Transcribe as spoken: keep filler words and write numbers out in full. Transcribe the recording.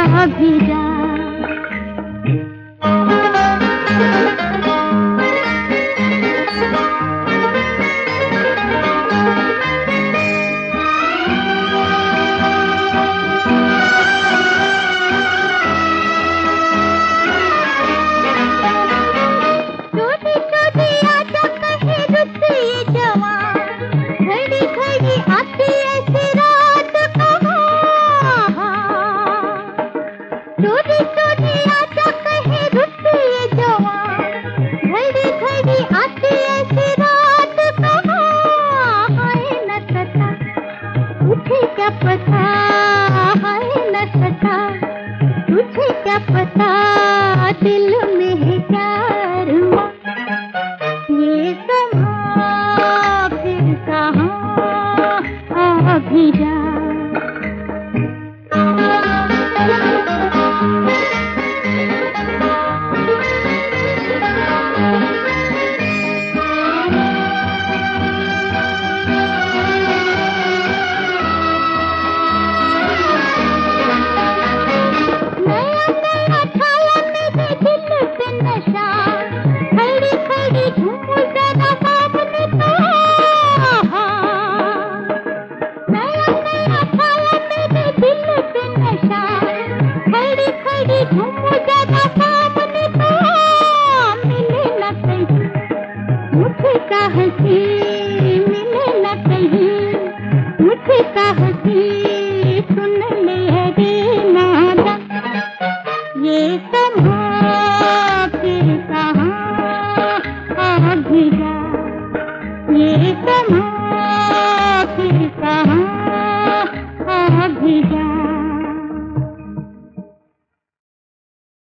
भी जा। क्या पता है न सता, तुझे क्या पता दिल में है क्या रुआ। ये समा फिर कहाँ आ भी जा। मुझे हंसी मिले न कहीं, मुझे हंसी सुन ले रे नादा। ये समा फिर कहाँ आ भी जा, ये समा